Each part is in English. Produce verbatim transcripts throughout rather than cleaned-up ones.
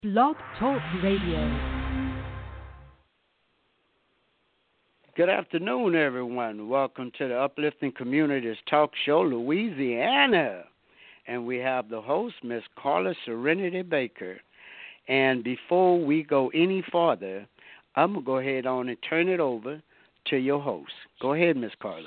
Blog Talk Radio. Good afternoon, everyone. Welcome to the Uplifting Communities Talk Show, Louisiana. And we have the host, Miss Carla Serenity Baker. And before we go any farther, I'm going to go ahead on and turn it over to your host. Go ahead, Miss Carla.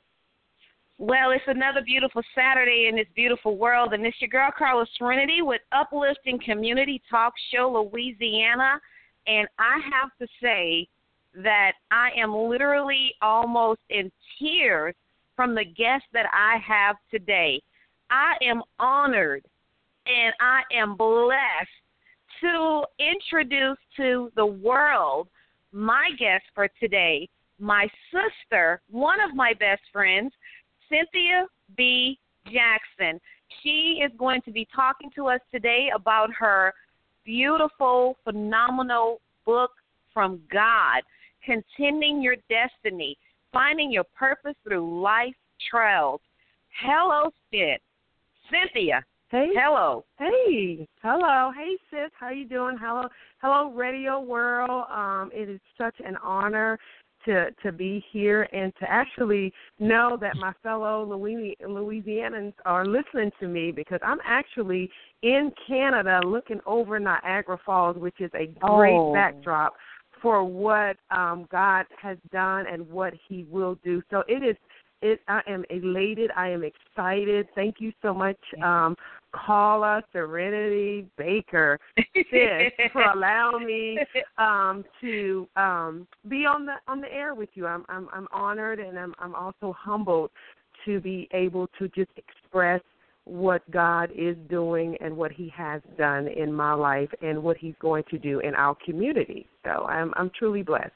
Well, it's another beautiful Saturday in this beautiful world, and it's your girl, Carla Serenity, with Uplifting Community Talk Show, Louisiana. And I have to say that I am literally almost in tears from the guest that I have today. I am honored and I am blessed to introduce to the world my guest for today, my sister, one of my best friends, Cynthia B. Jackson. She is going to be talking to us today about her beautiful, phenomenal book from God, Contending Your Destiny, Finding Your Purpose Through Life Trials. Hello, Sid. Cynthia. Hey. Hello. Hey. Hello. Hey, sis. How you doing? Hello. Hello, Radio World. Um, it is such an honor to to be here and to actually know that my fellow Louis- Louisianans are listening to me, because I'm actually in Canada looking over Niagara Falls, which is a great oh. backdrop for what um, God has done and what he will do. So it is, it, I am elated. I am excited. Thank you so much, um, Carla Serenity Baker, sis, for allowing me um, to um, be on the on the air with you. I'm I'm, I'm honored, and I'm I'm also humbled to be able to just express what God is doing and what he has done in my life and what he's going to do in our community. So I'm I'm truly blessed.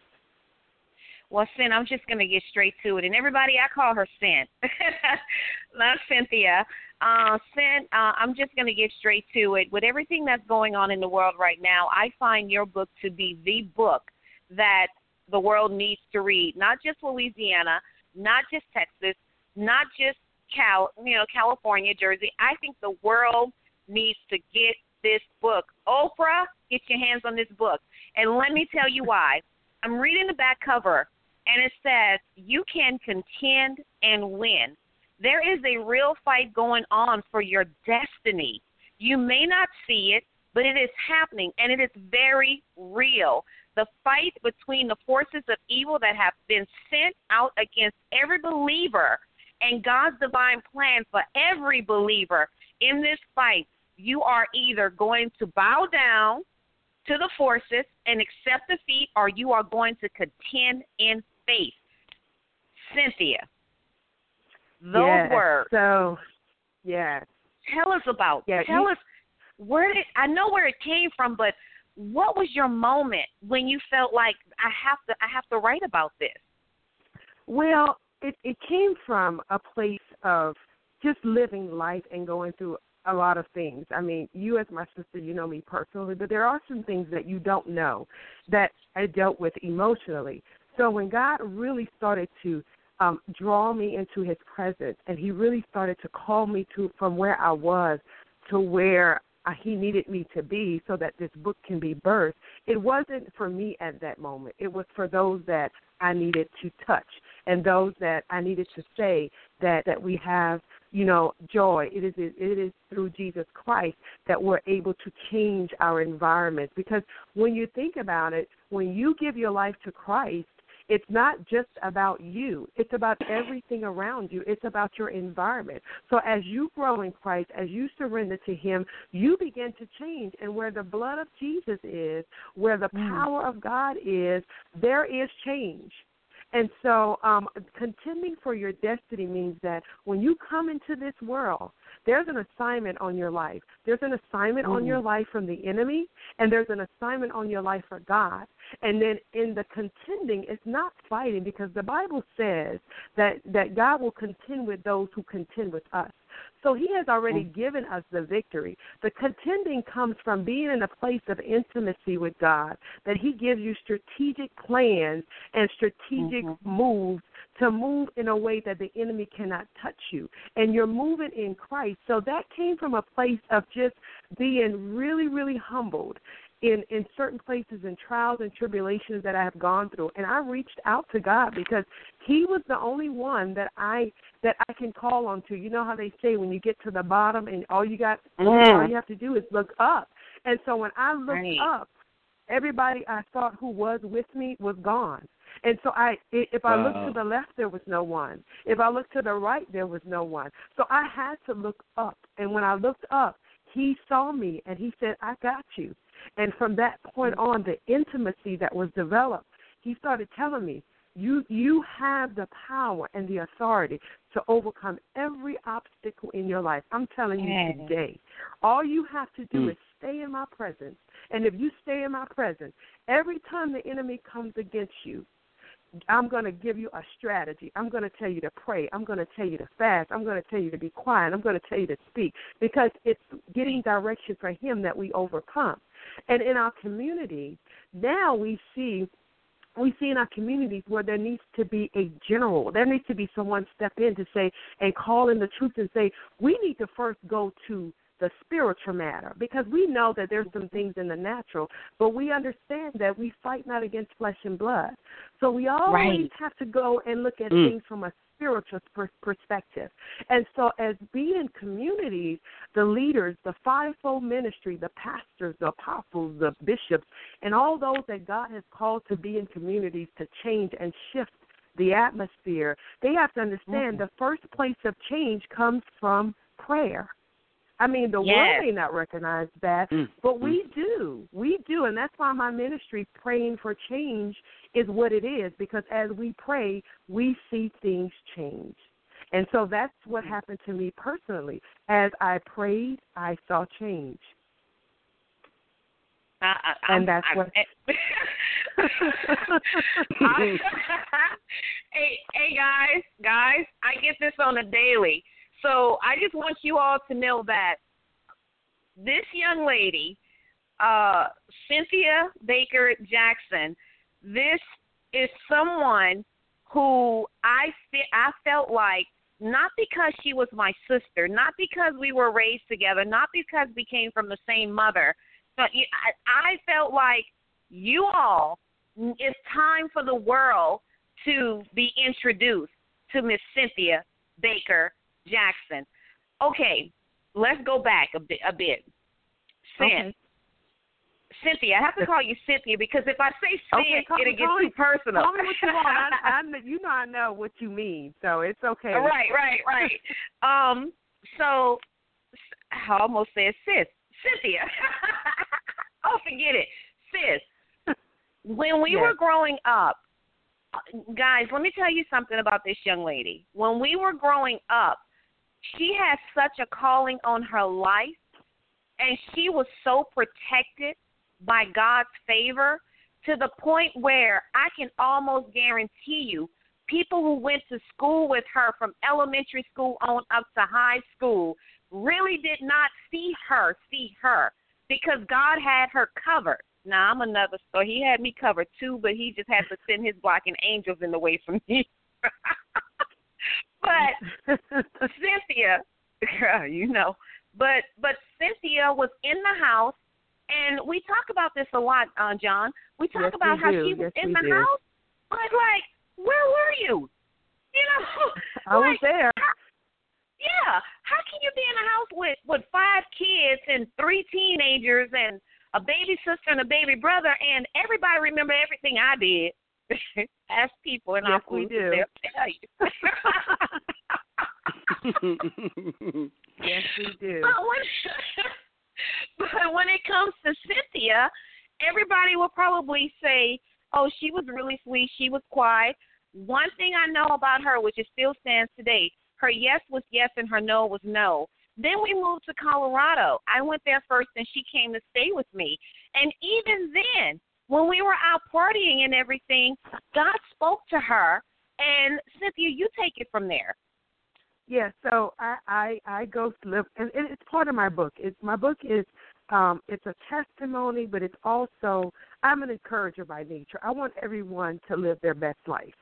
Well, Sin, I'm just going to get straight to it. And everybody, I call her Sin. Not Cynthia. Uh, Sin, uh, I'm just going to get straight to it. With everything that's going on in the world right now, I find your book to be the book that the world needs to read. Not just Louisiana, not just Texas, not just Cal, you know, California, Jersey. I think the world needs to get this book. Oprah, get your hands on this book. And let me tell you why. I'm reading the back cover, and it says, you can contend and win. There is a real fight going on for your destiny. You may not see it, but it is happening, and it is very real. The fight between the forces of evil that have been sent out against every believer and God's divine plan for every believer in this fight, you are either going to bow down to the forces and accept defeat, or you are going to contend in faith. Cynthia, those yes, words. So, yeah. Tell us about. Yeah, tell you, us where did I know where it came from, but what was your moment when you felt like I have to I have to write about this? Well, it, it came from a place of just living life and going through a lot of things. I mean, you as my sister, you know me personally, but there are some things that you don't know that I dealt with emotionally. So when God really started to um, draw me into his presence, and he really started to call me to from where I was to where uh, he needed me to be so that this book can be birthed, it wasn't for me at that moment. It was for those that I needed to touch and those that I needed to say that, that we have, you know, joy. It is it is through Jesus Christ that we're able to change our environment. Because when you think about it, when you give your life to Christ, it's not just about you. It's about everything around you. It's about your environment. So as you grow in Christ, as you surrender to him, you begin to change. And where the blood of Jesus is, where the power of God is, there is change. And so um, contending for your destiny means that when you come into this world, there's an assignment on your life. There's an assignment mm. on your life from the enemy, and there's an assignment on your life for God. And then in the contending, it's not fighting, because the Bible says that, that God will contend with those who contend with us. So he has already given us the victory. The contending comes from being in a place of intimacy with God, that he gives you strategic plans and strategic mm-hmm. moves to move in a way that the enemy cannot touch you. And you're moving in Christ. So that came from a place of just being really, really humbled in, in certain places and trials and tribulations that I have gone through. And I reached out to God because he was the only one that I that I can call on to. You know how they say when you get to the bottom and all you got, mm. all you have to do is look up. And so when I looked right. up, everybody I thought who was with me was gone. And so I, if I wow. looked to the left, there was no one. If I looked to the right, there was no one. So I had to look up. And when I looked up, he saw me and he said, I got you. And from that point on, the intimacy that was developed, he started telling me, you you have the power and the authority to overcome every obstacle in your life. I'm telling you yeah. today, all you have to do mm. is stay in my presence. And if you stay in my presence, every time the enemy comes against you, I'm going to give you a strategy. I'm going to tell you to pray. I'm going to tell you to fast. I'm going to tell you to be quiet. I'm going to tell you to speak because it's getting direction for him that we overcome. And in our community, now we see we see in our communities where there needs to be a general. There needs to be someone step in to say and call in the truth and say, we need to first go to the spiritual matter, because we know that there's some things in the natural, but we understand that we fight not against flesh and blood. So we always right. have to go and look at mm. things from a spiritual per- perspective. And so as being communities, the leaders, the fivefold ministry, the pastors, the apostles, the bishops, and all those that God has called to be in communities to change and shift the atmosphere, they have to understand mm-hmm. the first place of change comes from prayer. I mean, the yes. world may not recognize that, mm. but we do. We do, and that's why my ministry, Praying for Change, is what it is, because as we pray, we see things change. And so that's what happened to me personally. As I prayed, I saw change. I, I, and that's I, what... I, hey, hey, guys, guys, I get this on a daily. So I just want you all to know that this young lady, uh, Cynthia Baker Jackson, this is someone who I fe- I felt like, not because she was my sister, not because we were raised together, not because we came from the same mother, but I, I felt like you all, it's time for the world to be introduced to Miss Cynthia Baker Jackson. Okay, let's go back a bit. A bit. Cyn, okay. Cynthia, I have to call you Cynthia because if I say Cyn, okay, call, it'll get call too me, personal. Call me what you want. I, I, you know I know what you mean, so it's okay. Right, right, right. um, so I almost said sis, Cynthia. Oh, forget it, sis. When we yes. were growing up, guys, let me tell you something about this young lady. When we were growing up, she had such a calling on her life, and she was so protected by God's favor to the point where I can almost guarantee you people who went to school with her from elementary school on up to high school really did not see her, see her, because God had her covered. Now, I'm another story. He had me covered, too, but he just had to send his blocking angels in the way from me. But Cynthia, girl, you know, but but Cynthia was in the house, and we talk about this a lot, uh, John. We talk yes, about we how do. she was yes, in the do. house, but, like, where were you? You know? I like, was there. How, yeah. How can you be in a house with, with five kids and three teenagers and a baby sister and a baby brother, and everybody remember everything I did? Ask people in yes, our we food, do. they'll tell you. Yes, we do. But when, but when it comes to Cynthia, everybody will probably say, oh, she was really sweet, she was quiet. One thing I know about her, which it still stands today, her yes was yes and her no was no. Then we moved to Colorado. I went there first, and she came to stay with me. And even then, when we were out partying and everything, God spoke to her. And, Cynthia, you take it from there. Yeah, so I, I, I go to live, and it's part of my book. It's, my book is um, it's a testimony, but it's also, I'm an encourager by nature. I want everyone to live their best life.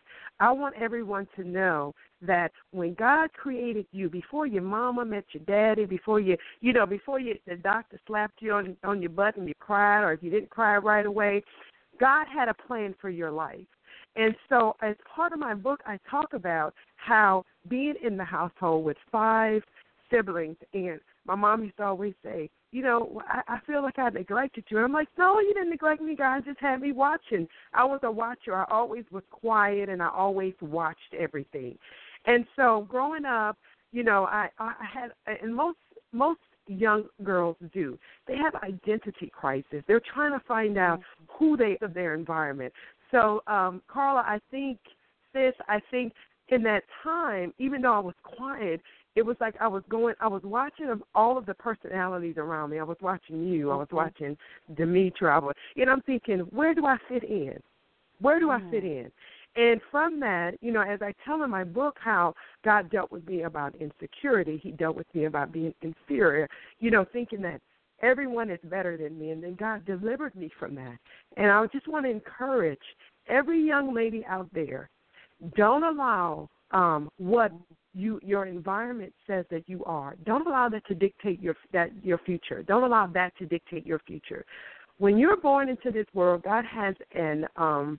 I want everyone to know that when God created you, before your mama met your daddy, before you, you know, before you, the doctor slapped you on on your butt and you cried, or if you didn't cry right away, God had a plan for your life. And so as part of my book, I talk about how being in the household with five siblings, and my mom used to always say, you know, I, I feel like I neglected you. And I'm like, no, you didn't neglect me, God. Just had me watching. I was a watcher. I always was quiet, and I always watched everything. And so growing up, you know, I, I had, and most most young girls do, they have identity crisis. They're trying to find out who they are of their environment. So, um, Carla, I think, sis, I think in that time, even though I was quiet, it was like I was going, I was watching all of the personalities around me. I was watching you. I was watching Demetra. I was, and I'm thinking, where do I fit in? Where do I fit in? And from that, you know, as I tell in my book how God dealt with me about insecurity, he dealt with me about being inferior, you know, thinking that everyone is better than me, and then God delivered me from that. And I just want to encourage every young lady out there, don't allow um, what you your environment says that you are. Don't allow that to dictate your that your future. Don't allow that to dictate your future. When you're born into this world, God has an um,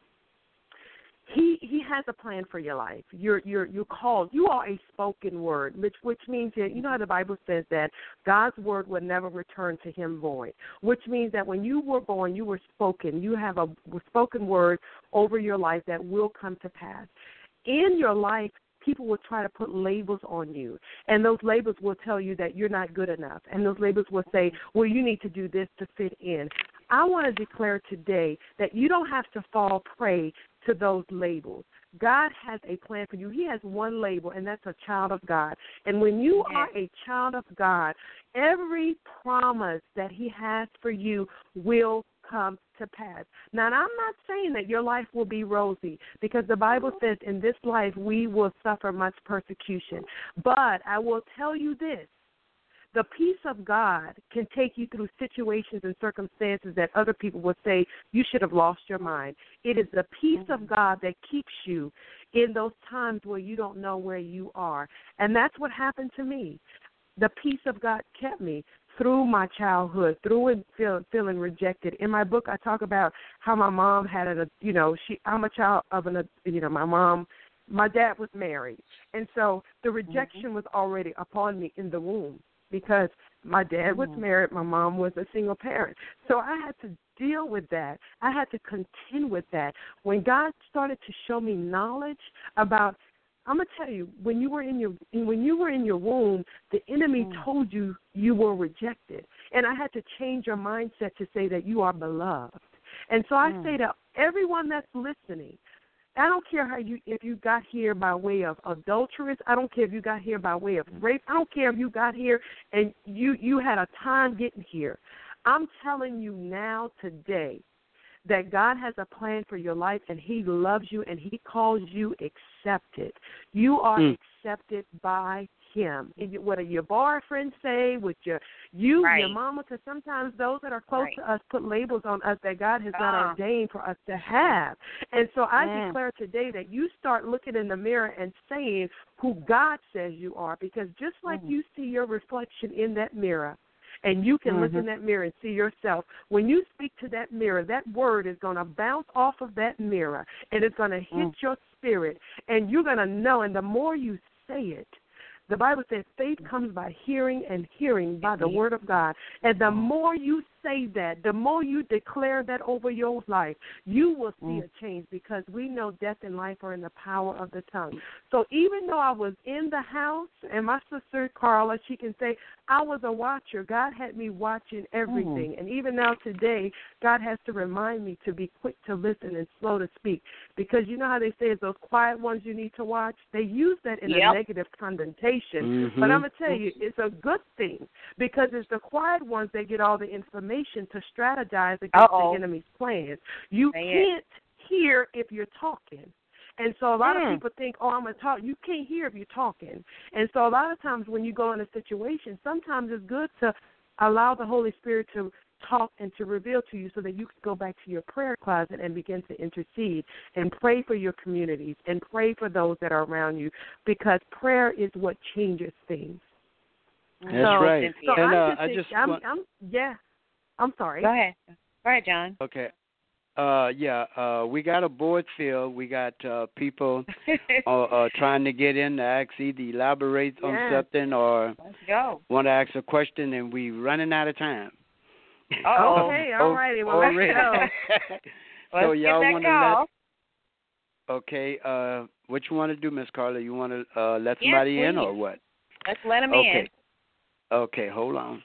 He he has a plan for your life. You're you're you're called. You are a spoken word, which which means that you know how the Bible says that God's word will never return to him void. Which means that when you were born, you were spoken. You have a spoken word over your life that will come to pass. In your life, people will try to put labels on you, and those labels will tell you that you're not good enough, and those labels will say, well, you need to do this to fit in. I want to declare today that you don't have to fall prey to those labels. God has a plan for you. He has one label, and that's a child of God. And when you are a child of God, every promise that he has for you will come to pass. Now, I'm not saying that your life will be rosy, because the Bible says in this life we will suffer much persecution. But I will tell you this. The peace of God can take you through situations and circumstances that other people would say you should have lost your mind. It is the peace of God that keeps you in those times where you don't know where you are. And that's what happened to me. The peace of God kept me through my childhood, through it feel, feeling rejected. In my book, I talk about how my mom had a, you know, she. I'm a child of an, you know, my mom. My dad was married, and so the rejection was already upon me in the womb, because my dad was married, my mom was a single parent. So I had to deal with that. I had to contend with that. When God started to show me knowledge about, I'm gonna tell you, when you were in your when you were in your womb, the enemy mm. told you you were rejected, and I had to change your mindset to say that you are beloved. And so I mm. say to everyone that's listening, I don't care how you if you got here by way of adulteress. I don't care if you got here by way of rape. I don't care if you got here and you, you had a time getting here. I'm telling you now today that God has a plan for your life, and he loves you, and he calls you accepted. You are mm. accepted by him. What do your boyfriend say? With your you, right. your mama? Because sometimes those that are close right. to us put labels on us that God has not uh. ordained for us to have. And so I mm. declare today that you start looking in the mirror and saying who God says you are, because just like mm. you see your reflection in that mirror, and you can mm-hmm. look in that mirror and see yourself. When you speak to that mirror, that word is going to bounce off of that mirror, and it's going to hit mm. your spirit, and you're going to know, and the more you say it, the Bible says faith comes by hearing, and hearing by the word of God. And the more you say that, the more you declare that over your life, you will see mm. a change, because we know death and life are in the power of the tongue. So even though I was in the house, and my sister Carla, she can say, I was a watcher. God had me watching everything. Mm. And even now today, God has to remind me to be quick to listen and slow to speak, because you know how they say it's those quiet ones you need to watch? They use that in yep. a negative connotation. Mm-hmm. But I'm going to tell you, it's a good thing, because it's the quiet ones that get all the information to strategize against Uh-oh. the enemy's plans. You Say can't it. hear if you're talking. And so a lot mm. of people think, oh, I'm going to talk. You can't hear if you're talking. And so a lot of times when you go in a situation, sometimes it's good to allow the Holy Spirit to talk and to reveal to you so that you can go back to your prayer closet and begin to intercede and pray for your communities and pray for those that are around you, because prayer is what changes things. That's so, right. So and I'm uh, I just, just I'm, want, I'm, yeah, I'm sorry. Go ahead. Go ahead, John. okay. Uh, yeah, uh, we got a board filled. We got uh, people uh, uh, trying to get in to ask either elaborate on Yeah. something or Let's go. want to ask a question, and we running out of time. Uh-oh. Okay, all righty. Well, let's Already. go. So Let's y'all get that want to call. let? Okay. Uh, what you want to do, Miss Carla? You want to uh, let Yes, somebody in please. or what? Let's let him Okay. in. Okay. Hold on.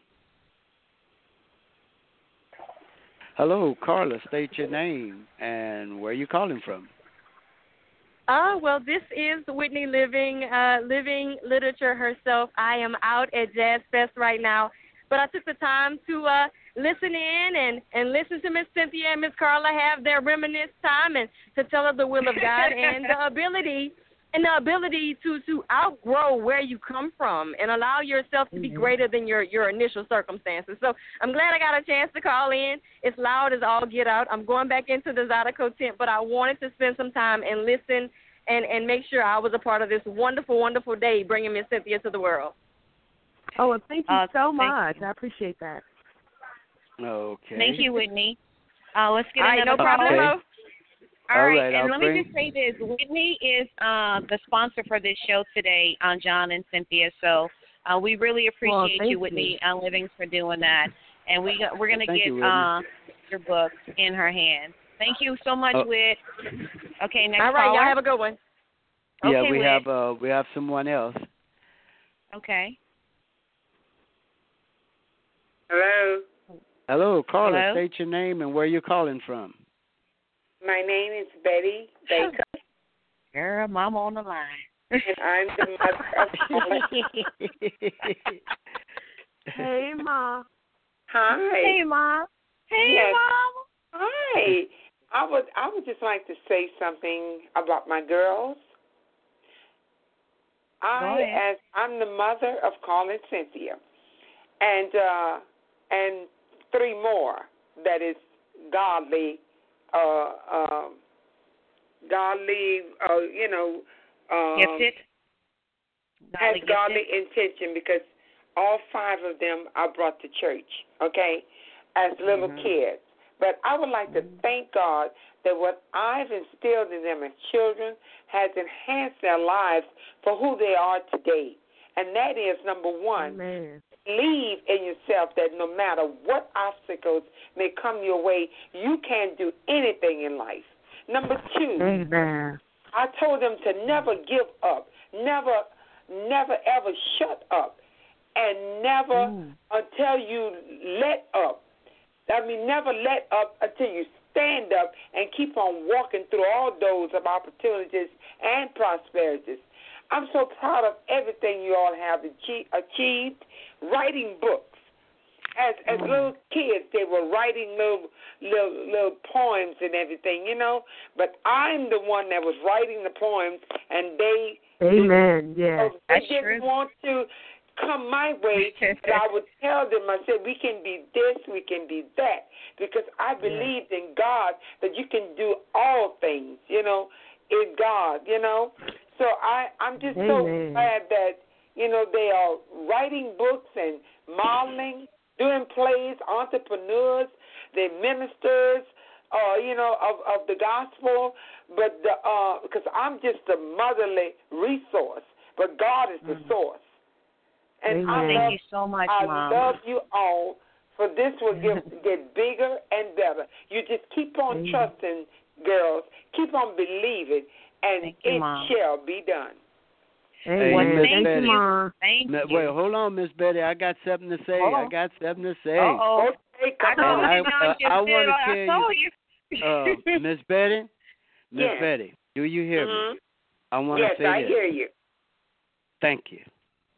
Hello, Carla. State your name and where you calling from. Uh, well, this is Whitney Living, uh, Living Literature herself. I am out at Jazz Fest right now, but I took the time to uh, listen in and, and listen to Miss Cynthia and Miss Carla have their reminisce time and to tell of the will of God and the ability and the ability to, to outgrow where you come from and allow yourself to be greater than your, your initial circumstances. So I'm glad I got a chance to call in. It's loud as all get out. I'm going back into the Zydeco tent, but I wanted to spend some time and listen and, and make sure I was a part of this wonderful, wonderful day bringing Miss Cynthia to the world. Oh, well, thank you Uh, so thank much. you. I appreciate that. Okay. Thank you, Whitney. Uh, let's get All right, another no call. problem. Okay. All All right, right, and I'll let bring- me just say this. Whitney is uh, the sponsor for this show today on John and Cynthia, so uh, we really Well, appreciate thank you, Whitney uh, Livings, for doing that. And we, we're going to Thank get you, Whitney. uh, your book in her hands. Thank you so much, Oh. Whit. Okay, next All right, caller. y'all have a good one. Yeah, Okay, we Whit. have uh, we have someone else. Okay. Hello, Hello, Carla. Hello? State your name and where you calling from. my name is Betty Baker, Girl, Mama on the line. and I'm the mother of Paula. Hey, Ma. Hi. Hey, Mom. Hey, Yes. Mom. Hi. I would I would just like to say something about my girls. I Go ahead. as I'm the mother of Carla and Cynthia, and uh, and three more that is godly, uh, um, godly, uh, you know, um, Gifted. has Godly godly gifted. intention because all five of them I brought to church, okay, as little Mhm. kids. But I would like to thank God that what I've instilled in them as children has enhanced their lives for who they are today. And that is, number one, Amen. believe in yourself that no matter what obstacles may come your way, you can do anything in life. Number two, Amen. I told them to never give up, never, never ever shut up, and never Mm. until you let up. I mean, never let up until you stand up and keep on walking through all those of opportunities and prosperities. I'm so proud of everything you all have achieved. achieved. Writing books. As as little kids, they were writing little little little poems and everything, you know. But I'm the one that was writing the poems, and they Amen. Yes. they That's didn't true. want to come my way. But I would tell them, I said, we can be this, we can be that, because I believed in God that you can do all things, you know, in God, you know. So I I'm just so Amen. glad that, you know, they are writing books and modeling, doing plays, entrepreneurs, they're ministers, uh, you know, of, of the gospel. But the uh, because I'm just a motherly resource, but God is the Mm. source. And Amen. I Thank love, you so much, I Mom. love you all. For this will get get bigger and better. You just keep on Amen. trusting, girls. Keep on believing, and Thank you, it Mom. shall be done. Hey, Amen. Miss Thank Betty. you, Ma. Thank Ma- you. Wait, hold on, Miss Betty. I got something to say. Uh-oh. I got something to say. Uh-oh. Okay, I come told on. I- you, John, uh, just I did wanna what I tell told you- you. Uh, Miss Betty, Miss Yes. Betty, do you hear Mhm. me? I want to Yes, say I this. hear you. Thank you.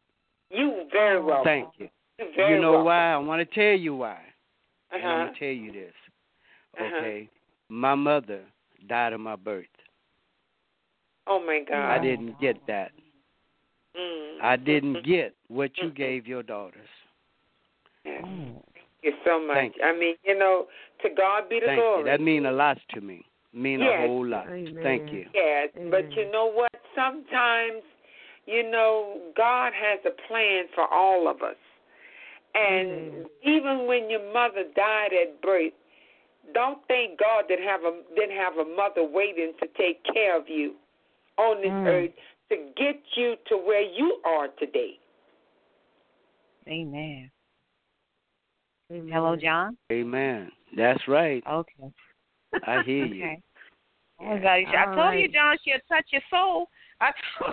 You very well. Thank you. You very You know welcome. why? I want to tell you why. Uh And I'm huh. going to tell you this. Uh-huh. Okay? My mother died of my birth. Oh my God. I didn't get that. Mm. I didn't get what you gave your daughters. Yes. you so much. Thank you. I mean, you know, to God be the Thank glory. you. That means a lot to me. Mean Yes. a whole lot. Amen. Thank you. Yes, Amen. but you know what? Sometimes, you know, God has a plan for all of us. And Amen. even when your mother died at birth, don't think God didn't have a didn't have a mother waiting to take care of you on this Mm. earth to get you to where you are today. Amen. Amen. Hello, John. Amen. That's right. Okay. I hear you. Okay. Oh, God. I All told you, right. John, she'll touch your soul. I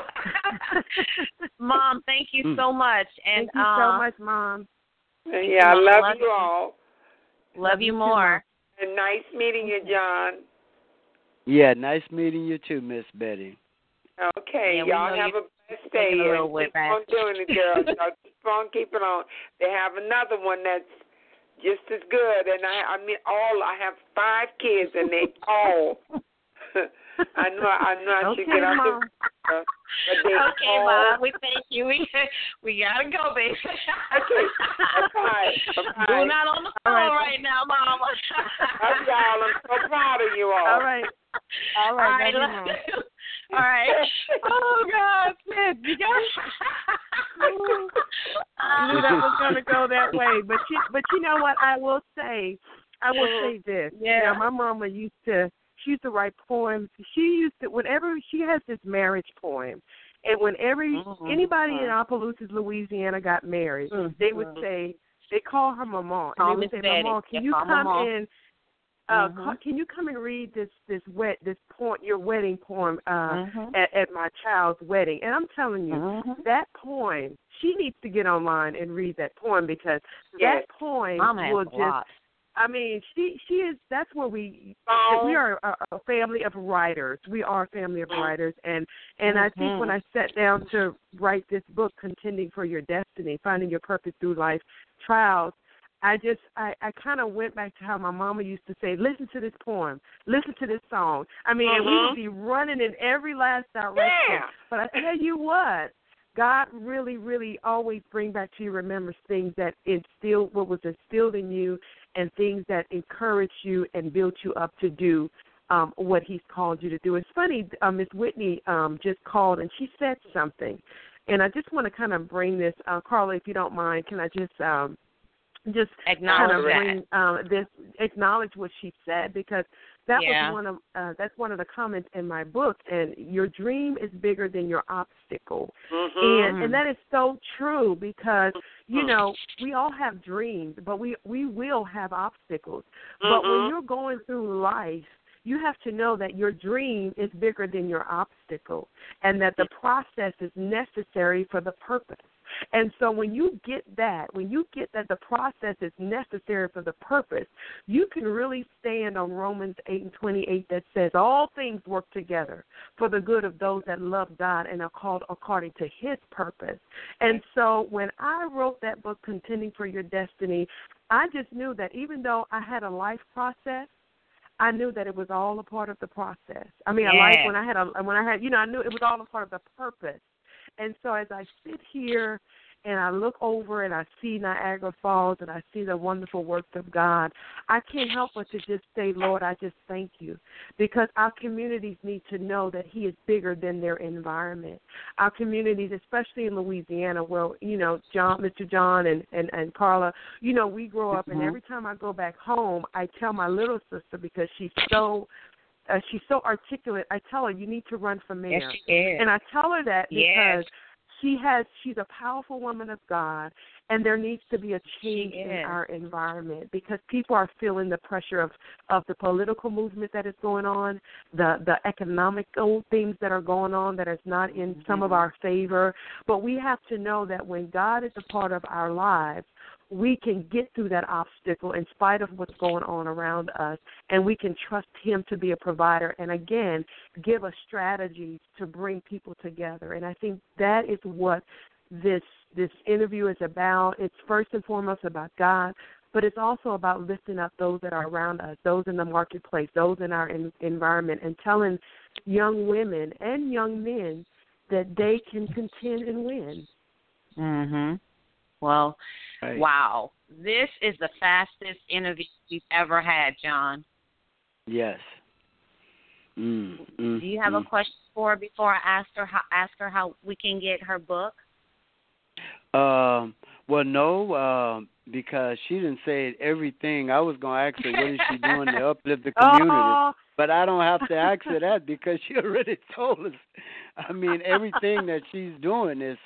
Mom, thank you Mm. so much. And Thank you uh, so much, Mom. Yeah, I Mom, love love you you. all. Love you too, more. And nice meeting you, John. Yeah, nice meeting you too, Miss Betty. Okay, Yeah, we y'all know have you're a blessed day. taking a little And whip keep back. on doing it, girls. Y'all keep on keeping on. They have another one that's just as good. And I, I mean, all I have five kids, and they all. I know, I know, I should Okay, get out Mom. there. But they Okay, all, Mom. We thank you. We we gotta go, baby. Okay. Bye-bye. Bye-bye. We're not on the phone All right. right now, Mama. Love y'all. I'm so proud of you all. All right. All right. All right, love you, love Mom. you. All right. Oh God, Smith, you got. I knew that was going to go that way, but you, but you know what? I will say, I will say this. Yeah. Now, my mama used to. She used to write poems. She used to whenever she has this marriage poem, and whenever Mm-hmm. anybody in Opelousas, Louisiana, got married, Mm-hmm. they would say they call her Mama, and Call they would Miss say, Betty. Mama, can Yeah, you call come Mama. in? Uh, Mhm. ca- can you come and read this this wet this poem, your wedding poem, uh, Mhm. at, at my child's wedding? And I'm telling you, Mhm. that poem, she needs to get online and read that poem because Yes. that poem Mama has will a just. lot. I mean, she she is. That's where we Oh. we are a, a family of writers. We are a family of writers, and and I think Mhm. when I sat down to write this book, Contending for Your Destiny, Finding Your Purpose Through Life Trials, I just I, I kind of went back to how my mama used to say, listen to this poem, listen to this song. I mean, and we Mhm. would be running in every last direction. Yeah. But I tell you what, God really, really always bring back to your remembrance things that instilled what was instilled in you, and things that encourage you and build you up to do um, what He's called you to do. It's funny, uh, Miss Whitney um, just called and she said something, and I just want to kind of bring this, uh, Carla, if you don't mind, can I just um, just Acknowledge kind of that. bring um, this, acknowledge what she said, because that Yeah. was one of uh, that's one of the comments in my book. And your dream is bigger than your obstacle, Mhm. and and that is so true because you know we all have dreams, but we we will have obstacles. But when Mhm. you're going through life, you have to know that your dream is bigger than your obstacle, and that the process is necessary for the purpose. And so when you get that, when you get that the process is necessary for the purpose, you can really stand on Romans eight and twenty-eight that says all things work together for the good of those that love God and are called according to His purpose. And so when I wrote that book, Contending for Your Destiny, I just knew that even though I had a life process, I knew that it was all a part of the process. I mean, a Yeah. life when I had a when I had you know I knew it was all a part of the purpose. And so as I sit here and I look over and I see Niagara Falls and I see the wonderful works of God, I can't help but to just say, Lord, I just thank you, because our communities need to know that He is bigger than their environment. Our communities, especially in Louisiana, where, you know, John, Mister John and, and, and Carla, you know, we grow up, and every time I go back home, I tell my little sister, because she's so Uh, she's so articulate. I tell her, you need to run for mayor. Yes, she is. And I tell her that because Yes. she has, she's a powerful woman of God, and there needs to be a change She in is. our environment because people are feeling the pressure of, of the political movement that is going on, the, the economical things that are going on that is not in Mm-hmm. some of our favor. But we have to know that when God is a part of our lives, we can get through that obstacle in spite of what's going on around us, and we can trust Him to be a provider and, again, give us strategies to bring people together. And I think that is what this this interview is about. It's first and foremost about God, but it's also about lifting up those that are around us, those in the marketplace, those in our in, environment, and telling young women and young men that they can contend and win. Mhm. Well, Right. wow. this is the fastest interview we've ever had, John. Yes. Mm, mm, Do you have mm. a question for her before I ask her how, ask her how we can get her book? Um. Well, no, um, because she didn't say everything. I was going to ask her what is she doing to uplift the community, Oh. but I don't have to ask her that because she already told us. I mean, everything that she's doing is,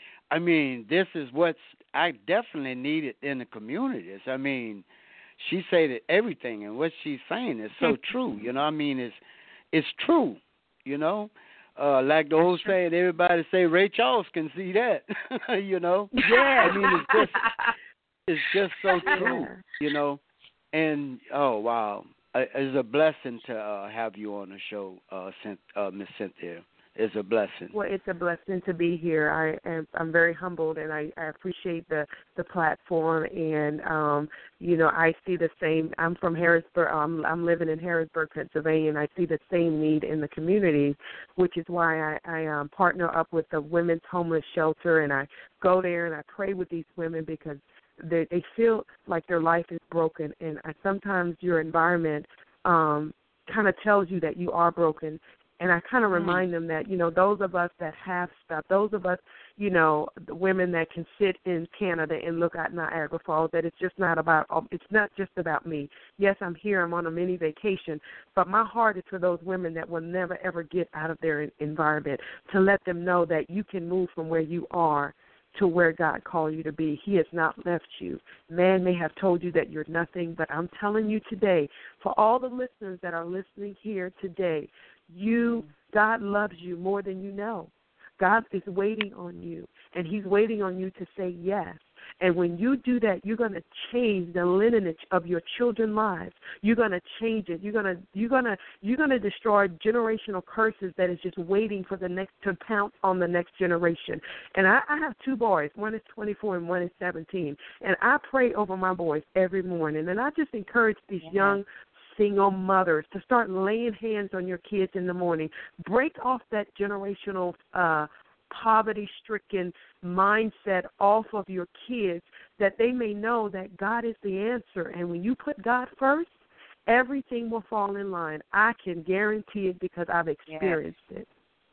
I mean, this is what's I definitely need it in the communities. I mean, she said it, everything, and what she's saying is so true. You know, I mean, it's it's true. You know, uh, like the old saying, everybody say Ray Charles can see that. You know, Yeah. I mean, it's just it's just so true. Yeah. You know, and oh wow, Uh, it's a blessing to uh, have you on the show, uh, Cynth- uh, Miss Cynthia. It's a blessing. Well, it's a blessing to be here. I am I'm very humbled, and I, I appreciate the, the platform. And um, you know, I see the same. I'm from Harrisburg. I'm I'm living in Harrisburg, Pennsylvania, and I see the same need in the community, which is why I, I um, partner up with the Women's Homeless Shelter, and I go there and I pray with these women because they they feel like their life is broken, and I, sometimes your environment um, kind of tells you that you are broken. And I kind of remind them that, you know, those of us that have stuff, those of us, you know, the women that can sit in Canada and look at Niagara Falls, that it's just not about, it's not just about me. Yes, I'm here, I'm on a mini vacation, but my heart is for those women that will never, ever get out of their environment, to let them know that you can move from where you are to where God called you to be. He has not left you. Man may have told you that you're nothing, but I'm telling you today, for all the listeners that are listening here today, you, God loves you more than you know. God is waiting on you, and He's waiting on you to say yes. And when you do that, you're going to change the lineage of your children's lives. You're going to change it. You're going to you're going to you're going to destroy generational curses that is just waiting for the next to pounce on the next generation. And I, I have two boys. One is twenty-four and one is seventeen. And I pray over my boys every morning. And I just encourage these yeah. young single mothers to start laying hands on your kids in the morning. Break off that generational uh, poverty-stricken mindset off of your kids, that they may know that God is the answer. And when you put God first, everything will fall in line. I can guarantee it because I've experienced yes. it.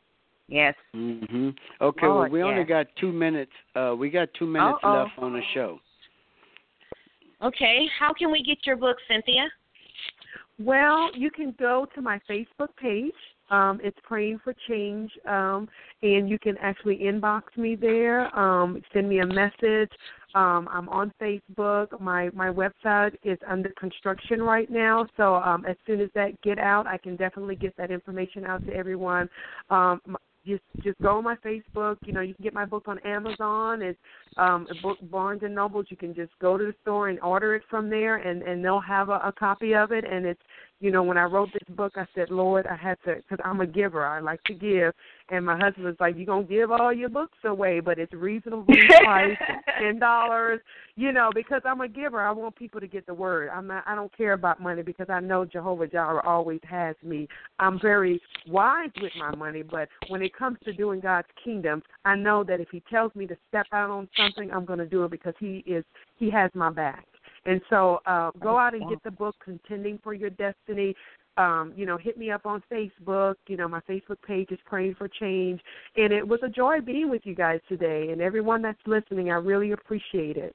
Yes. Mm-hmm. Okay, Lord, well, we yes. only got two minutes. Uh, we got two minutes Uh-oh. left on the show. Okay, how can we get your book, Cynthia? Well, you can go to my Facebook page. Um, it's Praying for Change, um, and you can actually inbox me there, um, send me a message. Um, I'm on Facebook. My my website is under construction right now, so um, as soon as that get out, I can definitely get that information out to everyone. Um, Just just go on my Facebook. You know, you can get my book on Amazon. It's um, a book, Barnes and Nobles. You can just go to the store and order it from there, and, and they'll have a, a copy of it. And it's, you know, when I wrote this book, I said, Lord, I had to, because I'm a giver. I like to give. And my husband was like, you're going to give all your books away, but it's reasonably priced, ten dollars, you know, because I'm a giver. I want people to get the word. I'm not, I don't care about money because I know Jehovah Jireh always has me. I'm very wise with my money, but when it comes to doing God's kingdom, I know that if He tells me to step out on something, I'm going to do it because He is He has my back. And so uh, go out and get the book, Contending for Your Destiny. Um, you know, hit me up on Facebook. You know, my Facebook page is Praying for Change. And it was a joy being with you guys today. And everyone that's listening, I really appreciate it.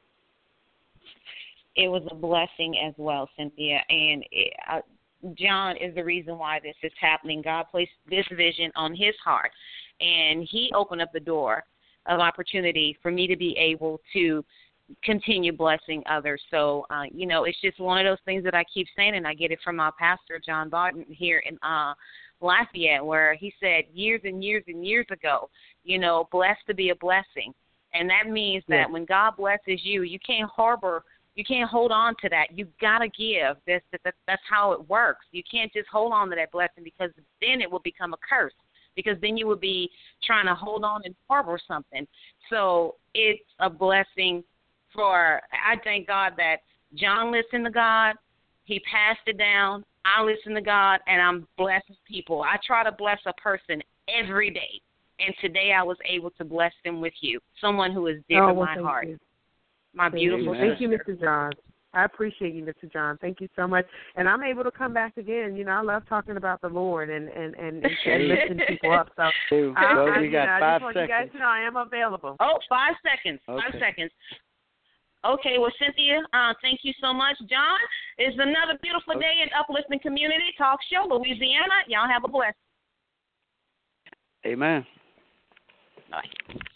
It was a blessing as well, Cynthia. And it, uh, John is the reason why this is happening. God placed this vision on his heart, and He opened up the door of opportunity for me to be able to continue blessing others. So, uh, you know, it's just one of those things that I keep saying, and I get it from our pastor, John Barton, here in uh, Lafayette, where he said years and years and years ago, you know, blessed to be a blessing. And that means that yeah. when God blesses you, you can't harbor, you can't hold on to that. You got to give. That's, that, that's how it works. You can't just hold on to that blessing, because then it will become a curse, because then you will be trying to hold on and harbor something. So it's a blessing. For I thank God that John listened to God, he passed it down, I listen to God, and I'm blessing people. I try to bless a person every day, and today I was able to bless them with you, someone who is dear oh, to well, my thank heart. You. My beautiful Thank sister. you, Mister John. I appreciate you, Mister John. Thank you so much. And I'm able to come back again. You know, I love talking about the Lord and and and, and, and lifting people up. So, Hey, I, well, I, we you got know, I five just want seconds. you guys to know I am available. Oh, five seconds. Okay. Five seconds. Okay, well, Cynthia, uh, thank you so much. John, it's another beautiful Okay. day in Uplifting Community Talk Show, Louisiana. Y'all have a blessed. Amen. Bye.